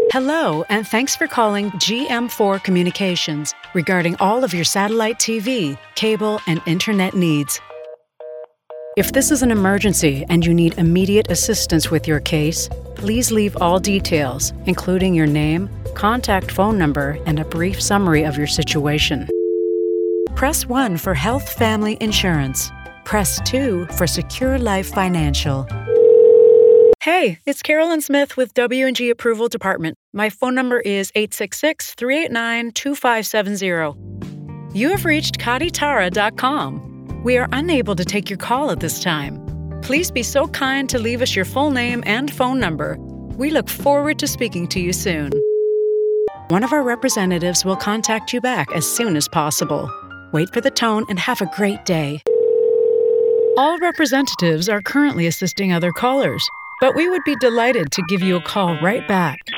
Hello, and thanks for calling GM4 Communications regarding all of your satellite TV, cable, and internet needs. If this is an emergency and you need immediate assistance with your case, please leave all details, including your name, contact phone number, and a brief summary of your situation. Press 1 for Health Family Insurance. Press 2 for Secure Life Financial. Hey, it's Carolyn Smith with W&G Approval Department. My phone number is 866-389-2570. You have reached kaditara.com. We are unable to take your call at this time. Please be so kind to leave us your full name and phone number. We look forward to speaking to you soon. One of our representatives will contact you back as soon as possible. Wait for the tone and have a great day. All representatives are currently assisting other callers, but we would be delighted to give you a call right back.